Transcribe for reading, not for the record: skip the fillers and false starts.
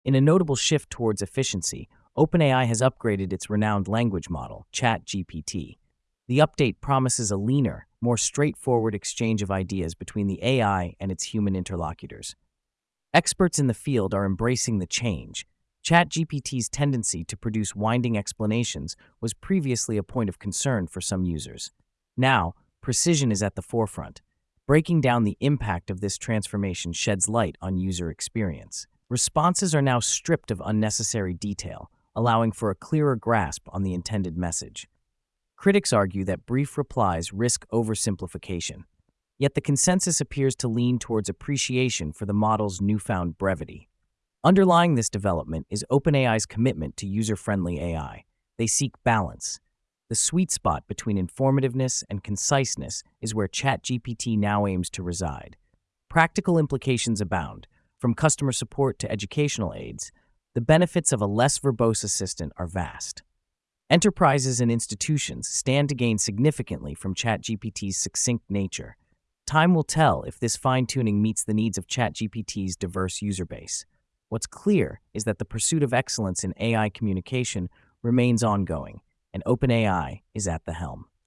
In a notable shift towards efficiency, OpenAI has upgraded its renowned language model, ChatGPT. The update promises a leaner, more straightforward exchange of ideas between the AI and its human interlocutors. Experts in the field are embracing the change. ChatGPT's tendency to produce winding explanations was previously a point of concern for some users. Now, precision is at the forefront. Breaking down the impact of this transformation sheds light on user experience. Responses are now stripped of unnecessary detail, allowing for a clearer grasp on the intended message. Critics argue that brief replies risk oversimplification, yet the consensus appears to lean towards appreciation for the model's newfound brevity. Underlying this development is OpenAI's commitment to user-friendly AI. They seek balance. The sweet spot between informativeness and conciseness is where ChatGPT now aims to reside. Practical implications abound. From customer support to educational aids, the benefits of a less verbose assistant are vast. Enterprises and institutions stand to gain significantly from ChatGPT's succinct nature. Time will tell if this fine-tuning meets the needs of ChatGPT's diverse user base. What's clear is that the pursuit of excellence in AI communication remains ongoing, and OpenAI is at the helm.